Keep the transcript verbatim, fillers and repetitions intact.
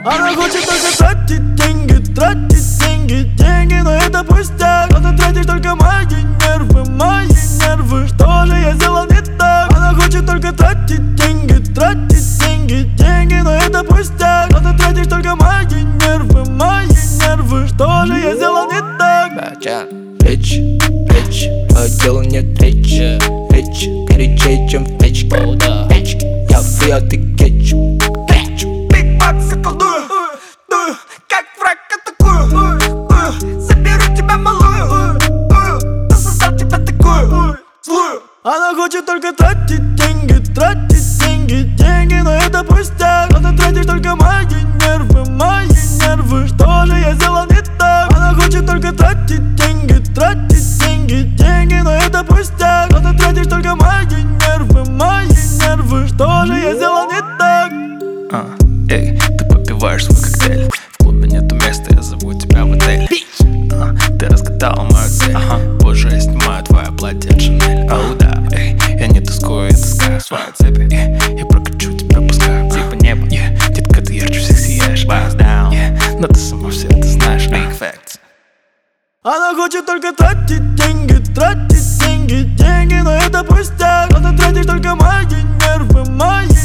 Она хочет только тратить деньги, тратить деньги, деньги, но это пустяк. Но ты тратишь только мои нервы, мои нервы. Что же я сделал не так? Она хочет только тратить деньги, тратить деньги, деньги, но это пустяк. Но ты тратишь только мои нервы, мои нервы. Что же я сделал не так? Речь, речь, по делу нет речи. Речь горячее, чем в печке. Печь, я фри, а ты кетчуп. Биг Макс, я колдую, дую, как враг атакую. Заберу тебя малую, да создал тебя такую злую. Она хочет только тратить деньги, тратить деньги, деньги, но это пустяк. Но ты тратишь только мои нервы, мои нервы. Что же я сделал не так? Она хочет только тратить деньги, тратить деньги, деньги, но это пустяк. Но ты тратишь только мои нервы, мои нервы. Что же я сделал не так? А, эй, ты попиваешь свой коктейль. В клубе нету места, я зову тебя в отель. а, Ты разгадала мою цель. ага. Позже я снимаю твое платье от Шанель. Оу да, эй, я не тоскую, я таскаю свои цепи. yeah, Я прокачу тебя, пускаю типа небо. yeah, Детка, ты ярче всех сияешь. Bounce down, yeah, но ты сама все это знаешь. Big facts. Она хочет только тратить деньги, тратить деньги, деньги, но это пустяк. Но ты тратишь только мои нервы, мои